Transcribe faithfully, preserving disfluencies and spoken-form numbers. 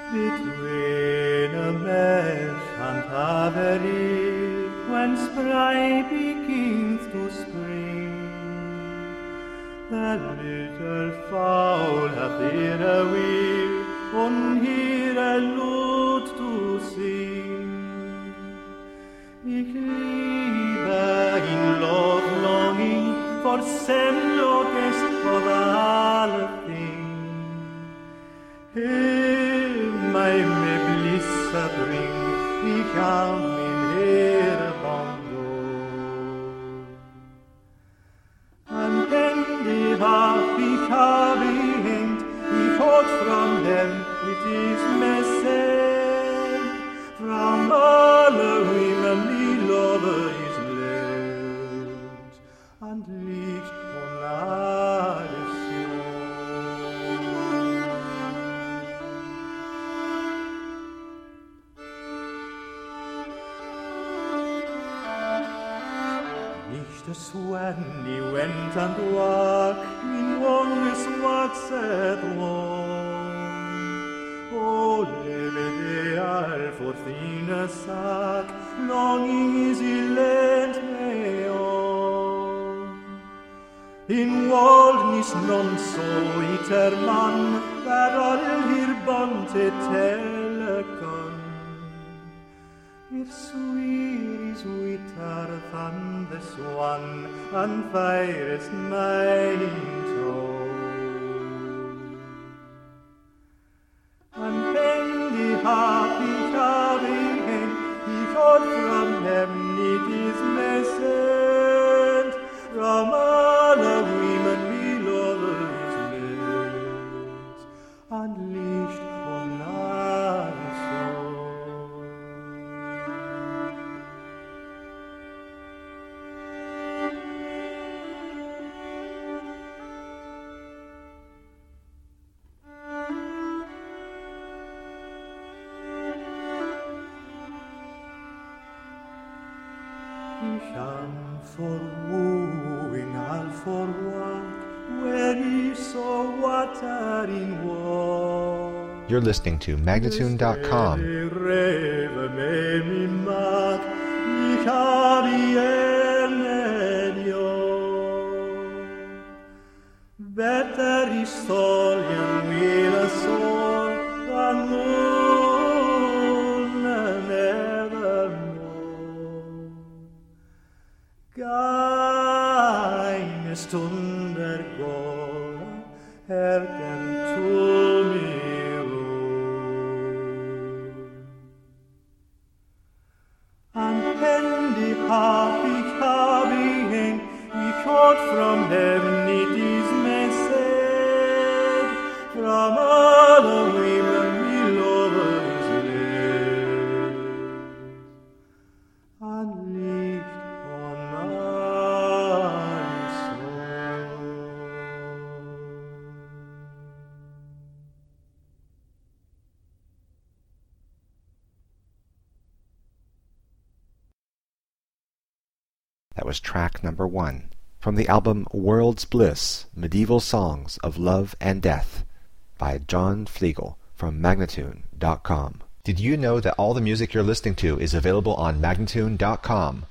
Between a mesh and Havery, when spray begins to spring, the little fowl hath here a wheel, on here a lute to sing. Ich liebe in love longing for semlogest of all things. Him I may bliss bring, ich am in here bondo. And then the harp ich habe hängt, ich hört from them, it is message from all the women the lover is left, and liegt on alle Just when he went and walked in longest waxed long, oh, leve all for thinner sack, longing is he lent me on. In waldnis non so iter man, that all hir bonte telegon. If sweet is sweeter than the swan, and fairest maiden tone. And when the happy carrying, he thought from heaven it is message, from all the women we love is left, and leashed on our soul. Ich am for wooing, I'll for walk, where is so water in war. You're listening to Magnatune dot com. Better is solien will a soul than moon and evermore. Keine Stunde går, herken to me ro. And when the happy carrying, we caught from heaven it is message, from all the women we love is left, and lived on our soul. That was track number one from the album World's Bliss, Medieval Songs of Love and Death by John Flegel from Magnatune dot com. Did you know that all the music you're listening to is available on Magnatune dot com?